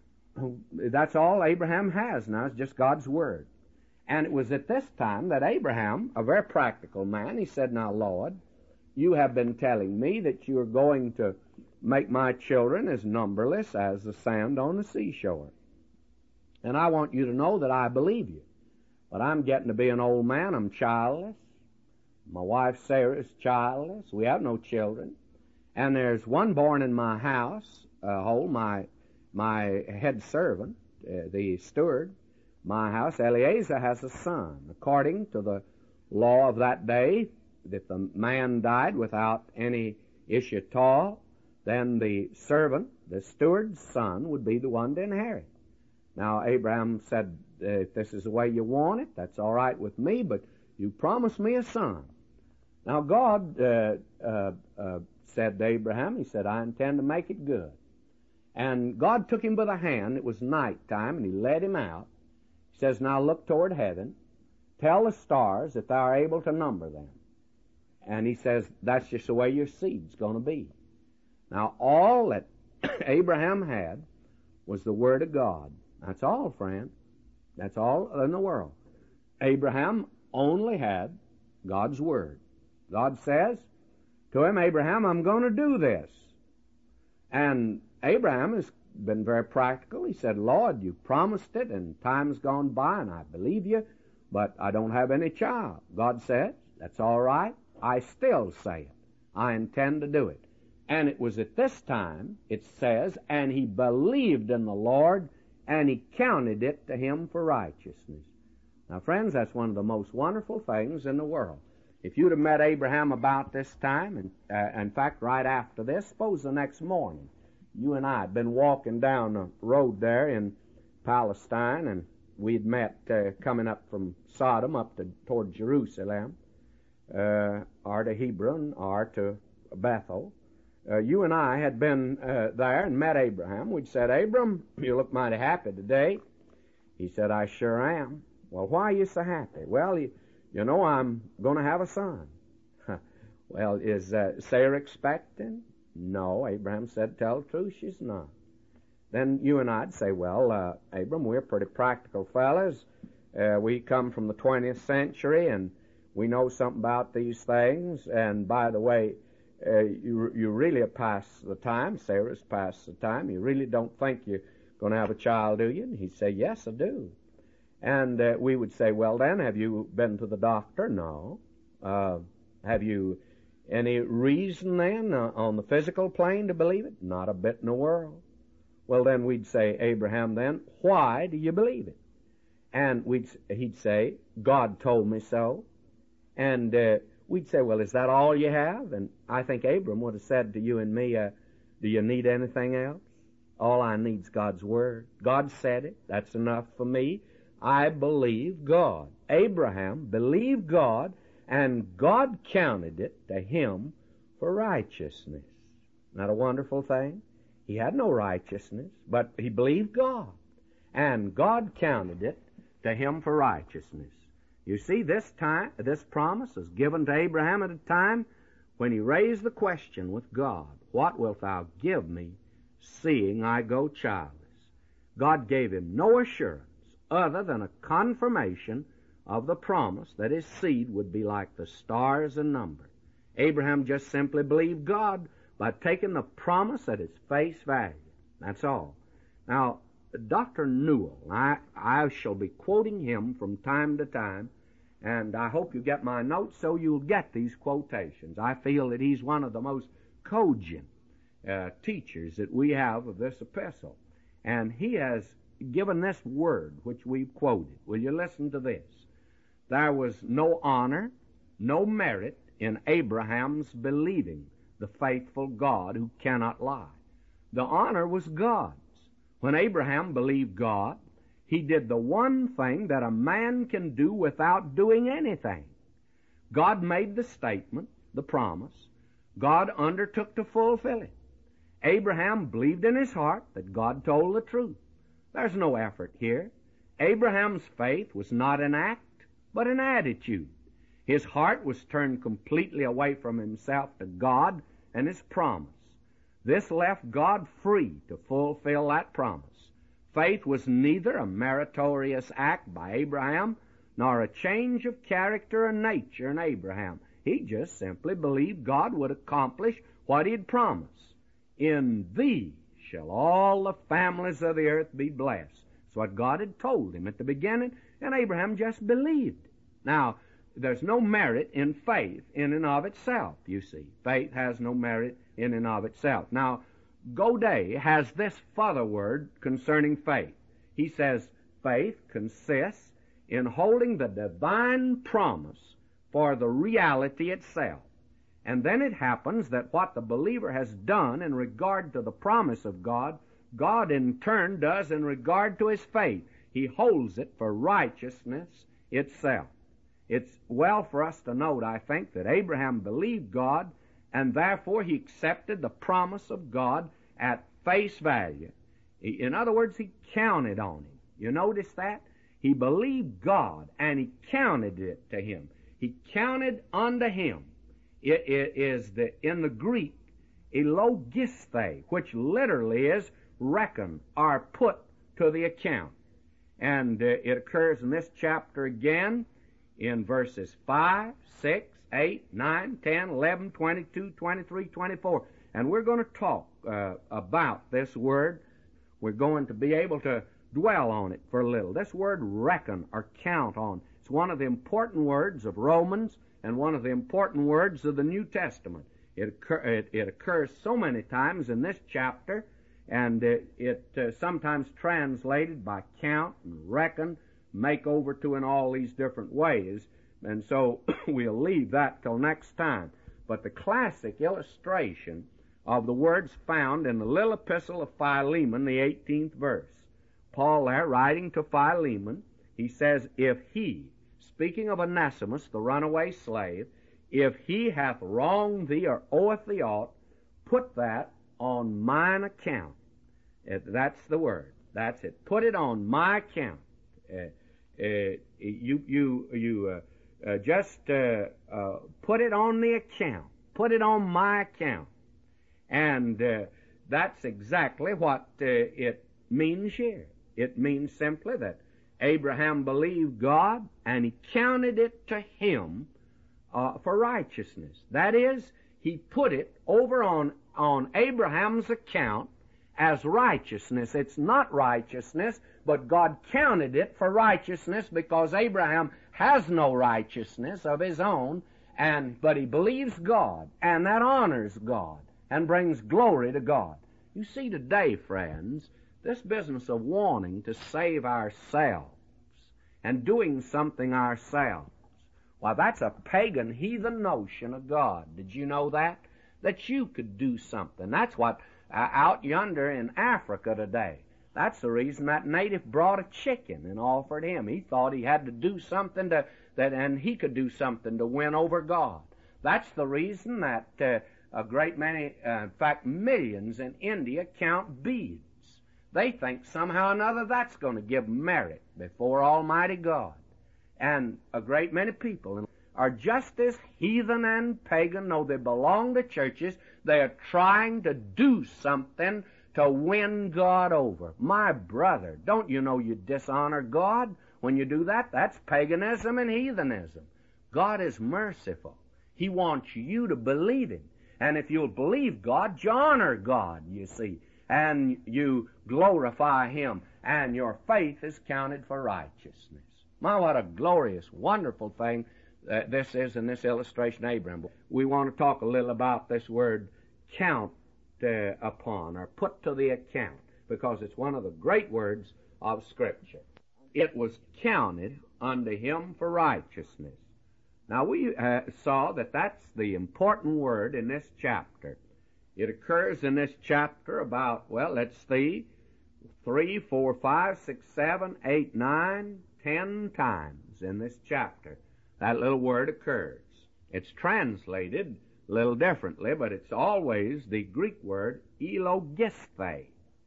Speaker 1: that's all Abraham has now. It's just God's word. And it was at this time that Abraham, a very practical man, he said, now, Lord, you have been telling me that you are going to make my children as numberless as the sand on the seashore. And I want you to know that I believe you. But I'm getting to be an old man. I'm childless. My wife Sarah is childless. We have no children. And there's one born in my house, uh, whole, my my head servant. uh, the steward, my house, Eliezer, has a son. According to the law of that day, if the man died without any issue at all, then the servant, the steward's son, would be the one to inherit. Now, Abraham said, if this is the way you want it, that's all right with me, but you promised me a son. Now, God uh, uh, uh, said to Abraham, he said, I intend to make it good. And God took him by the hand. It was night time, and he led him out. He says, now look toward heaven. Tell the stars that thou art able to number them. And he says, that's just the way your seed's going to be. Now, all that Abraham had was the Word of God. That's all, friend. That's all in the world. Abraham only had God's Word. God says to him, Abraham, I'm going to do this. And Abraham has been very practical. He said, Lord, you promised it, and time's gone by, and I believe you, but I don't have any child. God said, that's all right. I still say it. I intend to do it. And it was at this time, it says, and he believed in the Lord, and he counted it to him for righteousness. Now, friends, that's one of the most wonderful things in the world. If you'd have met Abraham about this time, and uh, in fact, right after this, suppose the next morning, you and I had been walking down the road there in Palestine, and we'd met uh, coming up from Sodom up to toward Jerusalem, uh, or to Hebron, or to Bethel. Uh, you and I had been uh, there and met Abraham. We'd said, Abram, you look mighty happy today. He said, I sure am. Well, why are you so happy? Well, you, you know, I'm going to have a son. Well, is uh, Sarah expecting? No. Abraham said, tell the truth, she's not. Then you and I'd say, well, uh, Abram, we're pretty practical fellas. Uh, we come from the twentieth century, and we know something about these things. And by the way, uh, you, you really have passed the time. Sarah's passed the time. You really don't think you're going to have a child, do you? And he'd say, yes, I do. And uh, we would say, well, then, have you been to the doctor? No. Uh, have you any reason, then, uh, on the physical plane to believe it? Not a bit in the world. Well, then we'd say, Abraham, then, why do you believe it? And we'd, he'd say, God told me so. And uh, we'd say, well, is that all you have? And I think Abram would have said to you and me, uh, do you need anything else? All I need's God's Word. God said it. That's enough for me. I believe God. Abraham believed God, and God counted it to him for righteousness. Not a wonderful thing? He had no righteousness, but he believed God, and God counted it to him for righteousness. You see, this time, this promise is given to Abraham at a time when he raised the question with God, what wilt thou give me, seeing I go childless? God gave him no assurance other than a confirmation of the promise that his seed would be like the stars in number. Abraham just simply believed God by taking the promise at its face value. That's all. Now, Doctor Newell, I, I shall be quoting him from time to time, and I hope you get my notes so you'll get these quotations. I feel that he's one of the most cogent uh, teachers that we have of this epistle. And he has given this word which we've quoted. Will you listen to this? There was no honor, no merit in Abraham's believing the faithful God who cannot lie. The honor was God's. When Abraham believed God, he did the one thing that a man can do without doing anything. God made the statement, the promise. God undertook to fulfill it. Abraham believed in his heart that God told the truth. There's no effort here. Abraham's faith was not an act, but an attitude. His heart was turned completely away from himself to God and his promise. This left God free to fulfill that promise. Faith was neither a meritorious act by Abraham, nor a change of character or nature in Abraham. He just simply believed God would accomplish what he had promised. In thee shall all the families of the earth be blessed. That's what God had told him at the beginning, and Abraham just believed. Now, there's no merit in faith in and of itself, you see. Faith has no merit in and of itself. Now, Godet has this further word concerning faith. He says faith consists in holding the divine promise for the reality itself. And then it happens that what the believer has done in regard to the promise of God, God in turn does in regard to his faith. He holds it for righteousness itself. It's well for us to note, I think, that Abraham believed God, and therefore he accepted the promise of God at face value. In other words, he counted on him. You notice that? He believed God, and he counted it to him. He counted unto him. It, it is the, in the Greek, elogisthe, which literally is reckon or put to the account. And uh, it occurs in this chapter again in verses five, six, eight, nine, ten, eleven, twenty-two, twenty-three, twenty-four. And we're going to talk uh, about this word. We're going to be able to dwell on it for a little. This word reckon or count on, it's one of the important words of Romans and one of the important words of the New Testament. It, occur, it, it occurs so many times in this chapter, and it, it uh, sometimes translated by count and reckon, make over to in all these different ways. And so we'll leave that till next time. But the classic illustration of the words found in the little epistle of Philemon, the eighteenth verse. Paul there, writing to Philemon, he says, if he, speaking of Onesimus, the runaway slave, if he hath wronged thee or oweth thee aught, put that on mine account. It, that's the word. That's it. Put it on my account. Uh, uh, you you you uh, uh, just uh, uh, put it on the account. Put it on my account. And uh, that's exactly what uh, it means here. It means simply that Abraham believed God, and he counted it to him uh, for righteousness. That is, he put it over on, on Abraham's account as righteousness. It's not righteousness, but God counted it for righteousness because Abraham has no righteousness of his own, and but he believes God, and that honors God and brings glory to God. You see, today, friends, this business of wanting to save ourselves and doing something ourselves, well, that's a pagan, heathen notion of God. Did you know that? That you could do something. That's what, uh, out yonder in Africa today, that's the reason that native brought a chicken and offered him. He thought he had to do something to, that, and he could do something to win over God. That's the reason that uh, a great many, uh, in fact, millions in India count beads. They think somehow or another that's going to give merit before Almighty God. And a great many people are just as heathen and pagan, though they belong to churches. They are trying to do something to win God over. My brother, don't you know you dishonor God when you do that? That's paganism and heathenism. God is merciful. He wants you to believe Him. And if you'll believe God, you honor God, you see. And you glorify Him, and your faith is counted for righteousness. My, what a glorious, wonderful thing uh, this is in this illustration, Abraham. We want to talk a little about this word count uh, upon, or put to the account, because it's one of the great words of Scripture. It was counted unto him for righteousness. Now, we uh, saw that that's the important word in this chapter. It occurs in this chapter about, well, let's see, three, four, five, six, seven, eight, nine, ten times in this chapter. That little word occurs. It's translated a little differently, but it's always the Greek word elogisthe.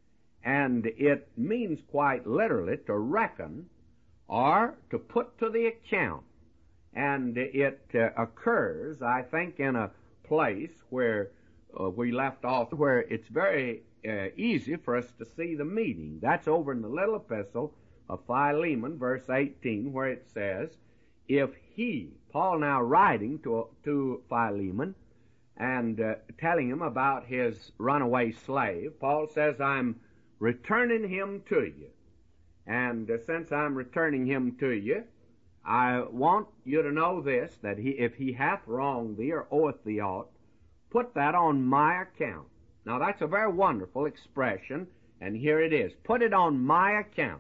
Speaker 1: And it means quite literally to reckon or to put to the account. And it uh, occurs, I think, in a place where uh, we left off, where it's very uh, easy for us to see the meaning. That's over in the little epistle of Philemon, verse eighteen, where it says, if he, Paul now writing to, to Philemon and uh, telling him about his runaway slave, Paul says, I'm returning him to you. And uh, since I'm returning him to you, I want you to know this, that he, if he hath wronged thee or oweth thee aught, put that on my account. Now that's a very wonderful expression, and here it is. Put it on my account.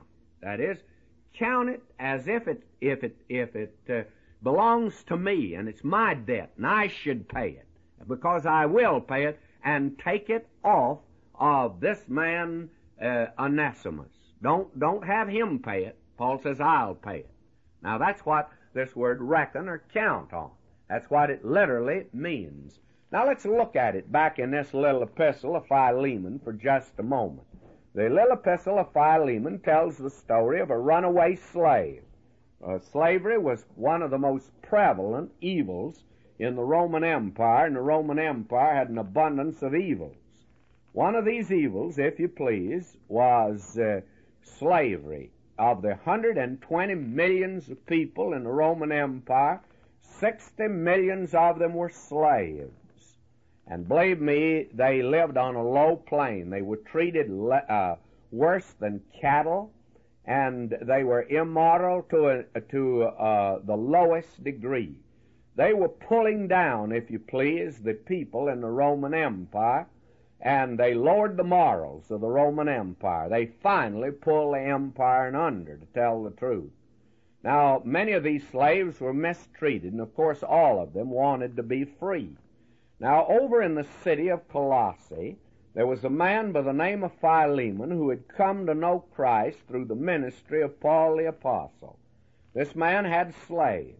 Speaker 1: That is, count it as if it, if it, if it uh, belongs to me and it's my debt and I should pay it, because I will pay it, and take it off of this man uh, Onesimus. Don't, don't have him pay it. Paul says, I'll pay it. Now that's what this word reckon or count on. That's what it literally means. Now let's look at it back in this little epistle of Philemon for just a moment. The little epistle of Philemon tells the story of a runaway slave. Uh, slavery was one of the most prevalent evils in the Roman Empire, and the Roman Empire had an abundance of evils. One of these evils, if you please, was uh, slavery. Of the one hundred twenty millions of people in the Roman Empire, sixty millions of them were slaves. And believe me, they lived on a low plane. They were treated le- uh, worse than cattle, and they were immoral to, a, to uh, the lowest degree. They were pulling down, if you please, the people in the Roman Empire, and they lowered the morals of the Roman Empire. They finally pulled the empire in under, to tell the truth. Now, many of these slaves were mistreated, and of course all of them wanted to be free. Now, over in the city of Colossae, there was a man by the name of Philemon who had come to know Christ through the ministry of Paul the Apostle. This man had slaves,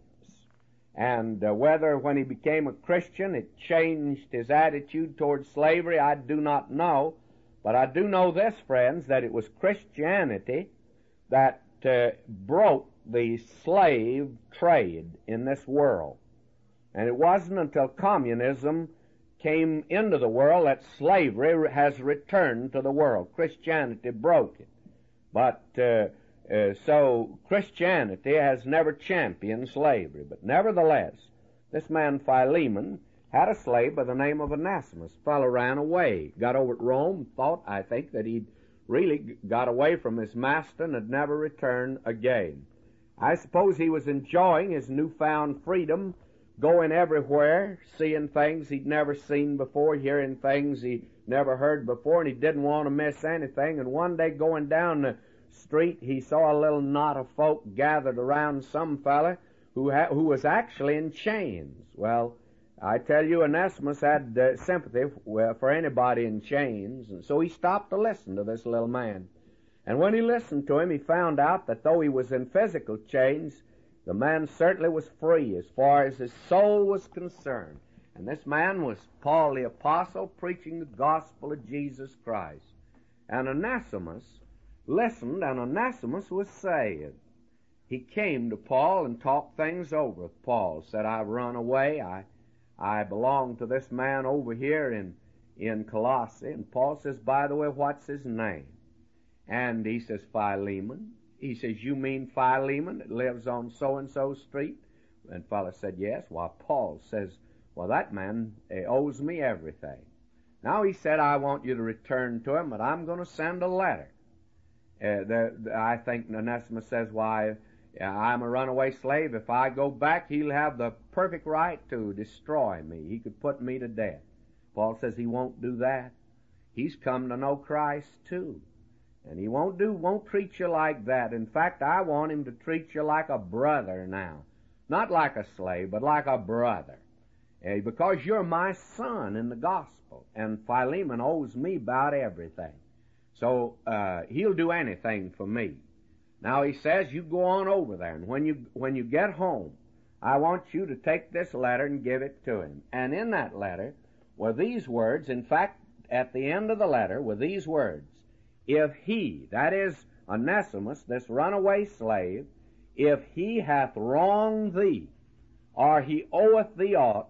Speaker 1: and uh, whether when he became a Christian it changed his attitude toward slavery, I do not know. But I do know this, friends, that it was Christianity that uh, broke the slave trade in this world. And it wasn't until communism came into the world that slavery has returned to the world. Christianity broke it. But uh, uh, so Christianity has never championed slavery. But nevertheless, this man Philemon had a slave by the name of Onesimus. The fellow ran away, got over at Rome, thought, I think, that he'd really got away from his master and had never returned again. I suppose he was enjoying his newfound freedom, going everywhere, seeing things he'd never seen before, hearing things he never heard before, and he didn't want to miss anything. And one day going down the street, he saw a little knot of folk gathered around some fella who ha- who was actually in chains. Well, I tell you, Onesimus had uh, sympathy for anybody in chains, and so he stopped to listen to this little man. And when he listened to him, he found out that though he was in physical chains, the man certainly was free as far as his soul was concerned. And this man was Paul the Apostle, preaching the gospel of Jesus Christ. And Onesimus listened, and Onesimus was saved. He came to Paul and talked things over with Paul, said, I've run away, I I belong to this man over here in, in Colossae. And Paul says, by the way, what's his name? And he says, Philemon. He says, you mean Philemon that lives on so-and-so street? And the fellow said, yes. Well, Paul says, well, that man uh, owes me everything. Now he said, I want you to return to him, but I'm going to send a letter. Uh, the, the, I think Onesimus says, why, I'm a runaway slave. If I go back, he'll have the perfect right to destroy me. He could put me to death. Paul says he won't do that. He's come to know Christ too. And he won't do, won't treat you like that. In fact, I want him to treat you like a brother now. Not like a slave, but like a brother. Uh, because you're my son in the gospel. And Philemon owes me about everything. So, uh, he'll do anything for me. Now he says, you go on over there, and when you, when you get home, I want you to take this letter and give it to him. And in that letter were these words, in fact, at the end of the letter were these words, if he, that is Onesimus, this runaway slave, if he hath wronged thee, or he oweth thee aught,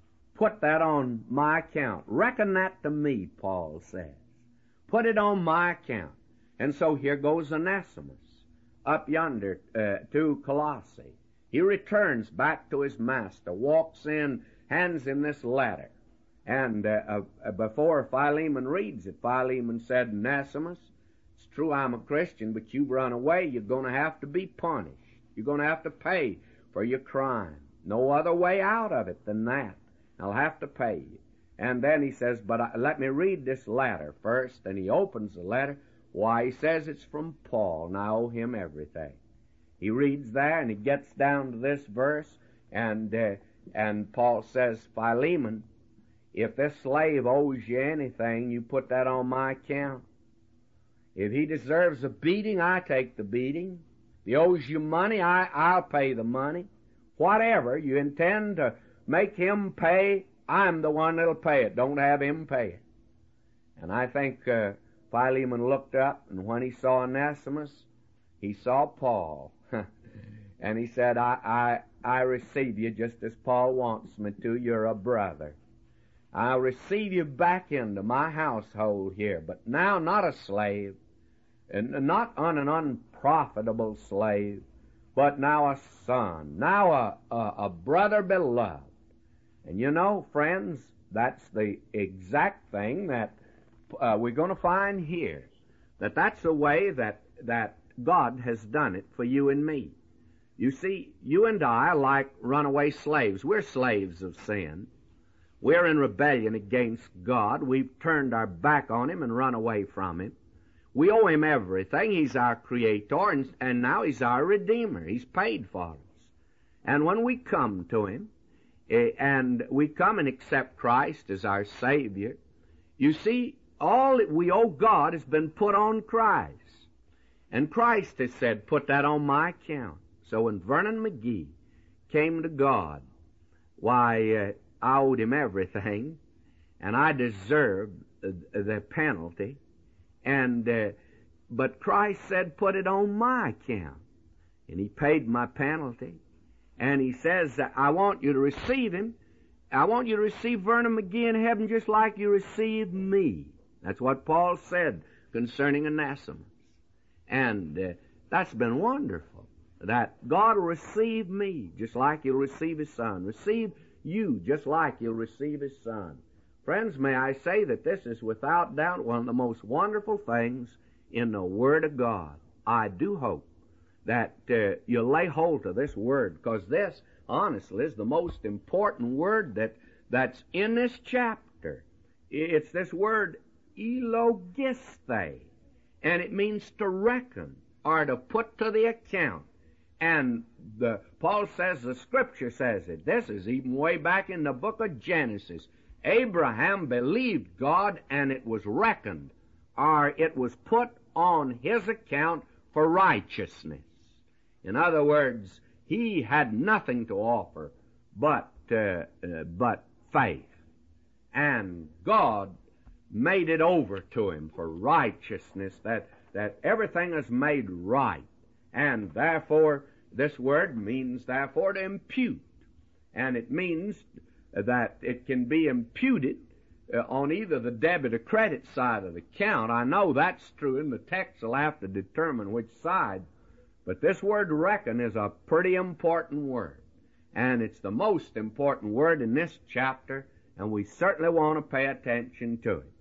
Speaker 1: put that on my account. Reckon that to me, Paul says. Put it on my account. And so here goes Onesimus up yonder uh, to Colossae. He returns back to his master, walks in, hands him this letter. And uh, uh, before Philemon reads it, Philemon said, Onesimus, it's true I'm a Christian, but you've run away. You're going to have to be punished. You're going to have to pay for your crime. No other way out of it than that. I'll have to pay you. And then he says, but I, let me read this letter first. And he opens the letter. Why, he says it's from Paul, and I owe him everything. He reads there, and he gets down to this verse, and uh, and Paul says, Philemon, if this slave owes you anything, you put that on my account. If he deserves a beating, I take the beating. If he owes you money, I, I'll pay the money. Whatever you intend to make him pay, I'm the one that'll pay it. Don't have him pay it. And I think uh, Philemon looked up, and when he saw Onesimus, he saw Paul. And he said, I, I, I receive you just as Paul wants me to. You're a brother. I'll receive you back into my household here, but now not a slave, and not on an unprofitable slave, but now a son, now a, a, a brother beloved. And you know, friends, that's the exact thing that uh, we're going to find here, that that's the way that, that God has done it for you and me. You see, you and I are like runaway slaves. We're slaves of sin. We're in rebellion against God. We've turned our back on Him and run away from Him. We owe Him everything. He's our Creator, and, and now He's our Redeemer. He's paid for us. And when we come to Him, eh, and we come and accept Christ as our Savior, you see, all that we owe God has been put on Christ. And Christ has said, put that on my account. So when Vernon McGee came to God, why, uh, I owed him everything, and I deserved the, the penalty, and uh, but Christ said, put it on my account. And He paid my penalty. And He says, I want you to receive Him. I want you to receive Vernon McGee in heaven just like you received me. That's what Paul said concerning Onesimus. And uh, that's been wonderful, that God will receive me just like He'll receive His Son. Receive you just like He'll receive His Son. Friends, may I say that this is without doubt one of the most wonderful things in the Word of God. I do hope that uh, you'll lay hold of this Word, because this, honestly, is the most important word that, that's in this chapter. It's this word, elogiste, and it means to reckon or to put to the account. And the, Paul says, the Scripture says it. This is even way back in the book of Genesis. Abraham believed God, and it was reckoned, or it was put on his account for righteousness. In other words, he had nothing to offer but uh, uh, but faith. And God made it over to him for righteousness, that, that everything is made right. And therefore, this word means, therefore, to impute. And it means that it can be imputed uh, on either the debit or credit side of the account. I know that's true, and the text will have to determine which side. But this word reckon is a pretty important word. And it's the most important word in this chapter, and we certainly want to pay attention to it.